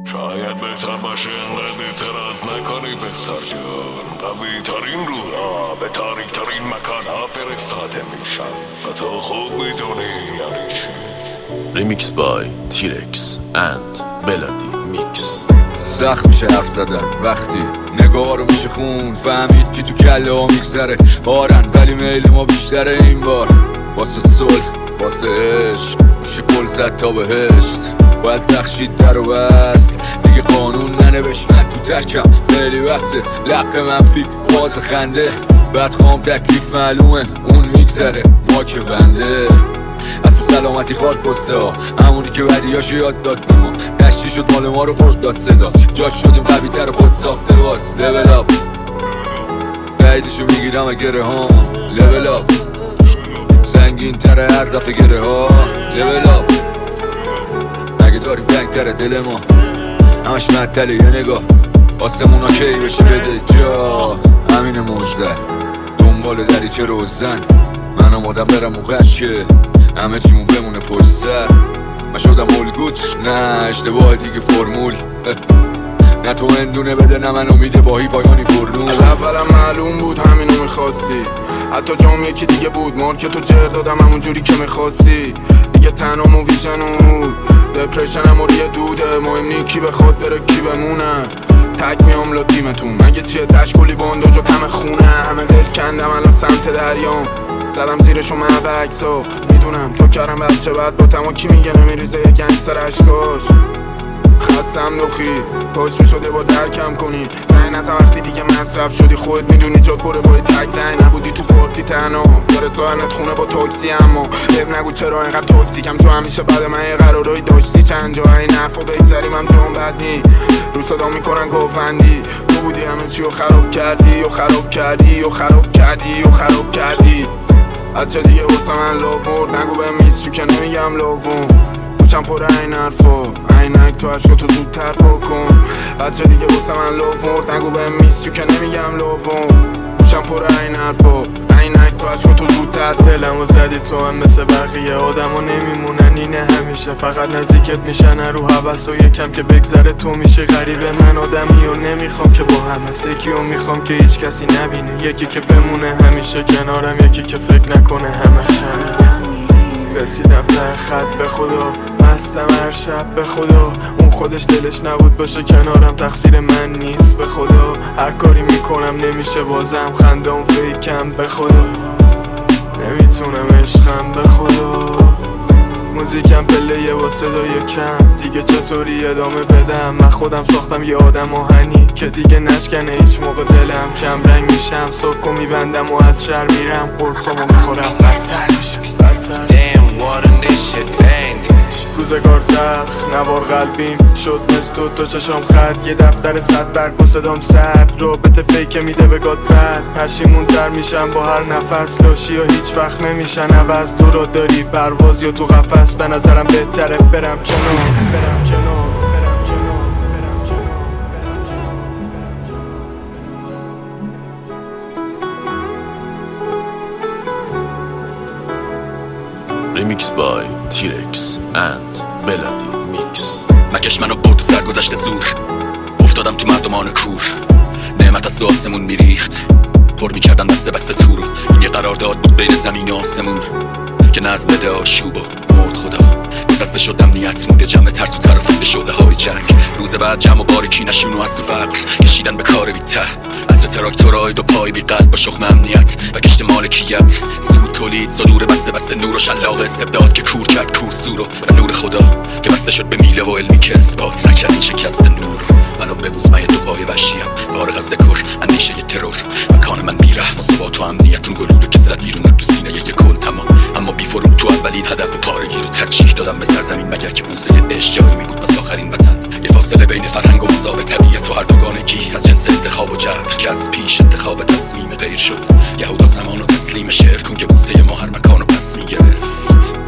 شاید بهتر باشه انقدر اعتراض نکنی پسر جون. قوی ترین روحا به تاریک ترین مکان ها فرستاده میشن و تو خوب میدونی یعنی چی. ریمیکس بای تیرکس اند ملودی میکس. سخت میشه حرف زدن وقتی نگاه رو میشه خون، فهمید چی تو کله ها میگذره بارن، ولی میل ما بیشتره این بار. واسه صلح واسه عشق میشه پل زد تا بهشت، باید بخشید در و وصل دیگه قانون ننوشتن تو تکم. خیلی وقته لق منفی فاز خنده، بعد خوام تکلیف معلومه اون میگذره ما که بنده. اصلا سلامتی خواد پسته ها، همونی که بدیاشو یاد داد به ما، دشتی شد مال ما رو فرد داد صدا، جاش شدیم قوی تر خود ساخته باز. لول اپ بعیدشو میگیرم گره ها، لول اپ سنگین تره هر دفعه گره ها، لول اپ اگه داریم تنگ تره دل ما همش معطله یه نگاه، آسمون ها کی بشه بده جا. همین موزه دنبال دریچه روزن، من آمادم برم موقع که همه چیمون بمونه پشت سر. من شدم الگوت نه اشتباه دیگه فرمول، نه تو اندونه بده نه من امیده باهی پایانی پرنور. از اولم معلوم بود همینو میخواستی، حتی جام یکی دیگه بود مارکتو جر دادم همون جوری که میخواستی. دیگه تنها ویژنود دپرشنم و ریه دوده، مهم نی کی بخواد بره کی بمونه. تک میام لا تیمتون مگه چیه تشکلی بانداج و تم خونه، همه دل کندم الان سمت دریام زدم زیرشو من به عکسا. میدونم تو کردم بچه بعد با تما کی میگه نمیریزه یه گنگستر اشکاش. خستم دخی پاش میشده با درکم کنی، زنی نزن وقتی دیگه مصرف شدی، خودت میدونی جات بره باید تک زنی نبودی تو پارتی تنها، فرستانت خونه با تاکسی. اما بب نگو چرا اینقدر تاکسیکم، چون همیشه بعد من یه قرارایی داشتی چند جا این حرفا بگذری من تو هم بد نی رو صدا میکنن گفندی. تو بودی همه چی رو خراب کردی و خراب کردی و خراب کردی و خراب کردی. بچه دیگه واسه من لاورد نگو به میستو که نمیگم لاوون، گوشم پر این حرفا عینک تو عشقاتو زودتر بکن. بچه دیگه واسه من لاورد نگو به میستو که نمیگم لاوون، گوشم پر این حرفا عینک تو عشقاتو زودتر. دلمو زدی تو هم مثل بقیه آدمو نمیمونن اینه همیشه، فقط نزدیکت میشن رو حوث و یکم که بگذره تو میشه غریبه. من آدمی و نمیخوام که با همه سکی و میخوام که هیچ کسی نبینه، یکی که بمونه همیشه کنارم، یکی که فکر نکنه همش همینه. رسیدم ته خط به خدا، مستم هر شب به خدا، اون خودش دلش نبود باشه کنارم تقصیر من نیست به خدا. هر کاری میکنم نمیشه بازم خندم فیکم به خدا، نمیتونم عشقم به خدا. موزیکم پله با صدای کم، دیگه چطوری ادامه بدم؟ من خودم ساختم یه آدم آهنی که دیگه نشکنه هیچ موقع دلم، کم رنگ میشم صبح و میبندم و از شهر میرم، قرصامو میخورم بدتر میشم بدتر. روزگار تلخ نوار قلبیم شد مثل تو چشام خط، یه دفتر 100 برگ و صدام سرد، رابطه فیک میده به گاد بد. پشیمون تر میشم با هر نفس، لاشی ها هیچ وقت نمیشن عوض. تو را داری پرواز یا تو قفس، به نظرم بهتره برم کنار برم کنار برم کنار برم کنار. ریمیکس بای تیرکس اند ملودی میکس. مکش منو برد تو سرگذشت زور، افتادم تو مردمان کور، نعمت از آسمون میریخت، پر میکردن بسته بسته تو رو. این یه قرارداد بود بین زمین و آسمون که نظم بده آشوب و مرد خدا. گسسته شدم نیت مونده جمع ترس و ترافیده شده های جنگ. روز بعد جمع و باریکی نشون و از تو فقر کشیدن به کار بی ته، از تراکتورهای دو پای بی قلب با شخم امنیت و کشت مالکیت. سود تولید صدور بسته بسته نور و شلاق استبداد که کور کرد کور سور و نور خدا که بسته شد به میله و علمی که اثبات نکرد این شکست نور. منو ببوز من یه دو پای وحشیم فارغ از دکور اندیشه ی ترور، مکان من میره مثبات و امنیت. اون گلوله که زد بیرون تو سینه یه کل تمام، اما بی فرود تو اولین هدف پارگی رو ترجیح دادم به سرزمین، مگر که بوسه عشق جایی میبود واسه آخرین وطن. یه فاصله بین فرهنگ و مذاب طبیعت و هر دوگانگی از جنس انتخاب و جبر که از پیش انتخاب تصمیم غیر شد. یهودا زمان و تسلیم شعر کن که بوسه ما هر مکان رو پس میگرفت.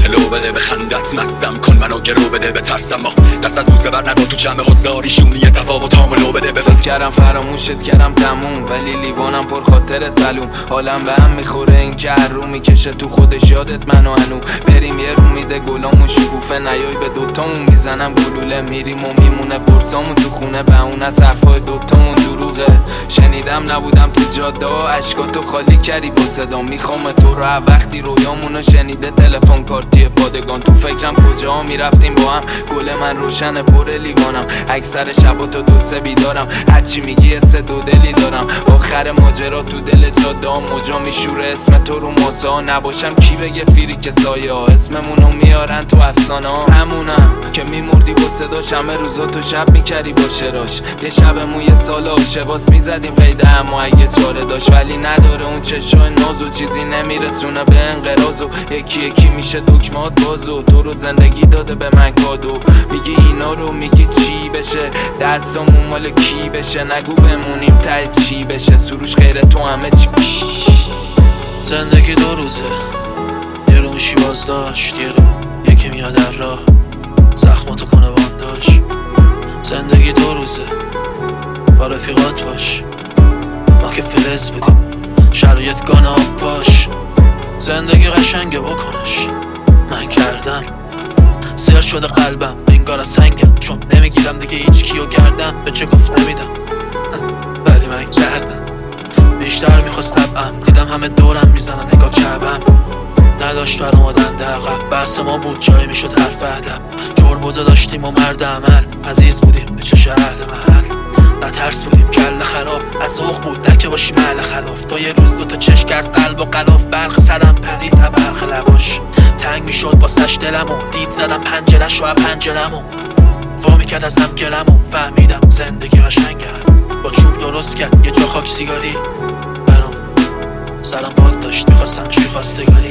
هلو بده به خندت مستم کن منو گرو بده به ترسم ما دست از بوسه بر نداد تو جمع هزاری شونی تفاوتامو لو بده بفهم کردم فراموشت کردم تموم ولی لیوانم پر خاطرت معلوم حالم به هم میخوره این که هر رو میکشه تو خودش یادت منو هنو بریم یه رو میده گلامون شکوفه نیای به دوتامون میزنم گلوله میریم و میمونه قرصامون تو خونه به اون از حرفای دوتامون دروغه شنیدم نبودم تو جاده ها اشکاتو خالی کردی با صدام میخوام تو رو وقتی رویامونو شنیده تلفن کارتی پادگان تو فکرم کجا میرفتیم با هم گل من روشن پر لیوانم اکثر شبا تو دو سه بیدارم هرچی میگی سه دو دلی دارم آخر ماجرا تو دل جاده ها موجا میشوره اسم تو رو ماسه ها نباشم کی بگه فیری که سایه ها اسممونو میارن تو افسانه ها همونم که میمردی با صداش همه روزا تو شب میکردی با شراش یه شبمون یه سال عاشقاس میزدیم قیده اما اگه چاره داشت ولی نداره اون چشای ناز و چیزی نمیرسونه به انقراض و یکی یکی میشه دکمات بازو تو رو زندگی داده به من کادو میگی اینا رو میگی چی بشه دستامون مال کی بشه نگو بمونیم ته چی بشه سروش غیر تو همه چی زندگی دو روزه یه رو میشی بازداشت یه رو یکی میاد در راه زخماتو کنه بانداش زندگی دو روزه با رفیقات باش ما که فلز بودیم شرایط گانه آب پاش زندگی قشنگه بکنش من کردم سر شده قلبم انگار از سنگم چون نمیگیرم دیگه هیچ کیو گردم به چه گفت نمیدم ولی من کردم بیشتر میخواست طبعم دیدم همه دورم میزنن نگاه کعبم نداشت بر اومدن دقیق بحث ما بود جایی میشد حرف ادب جربوزه داشتیم و مرد عمل عزیز بودیم به چه اهل محل نترس بودیم کل خراب از ذوق بود نکه باشیم اهل خلاف تا یه روز دوتا چش کرد قلب و قلاف برق سرم پرید برق لباش تنگ میشد واسش دلمو دید زدم پنجرش و پنجرمو وا میکرد از هم گرمو فهمیدم زندگی قشنگه با چوب درست کرد یه جا خاک سیگاری برام سرم باد داشت میخواستم چی خواستگاری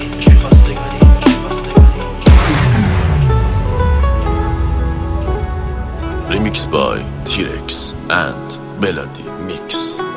Remix by T-Rex and Melody Mix.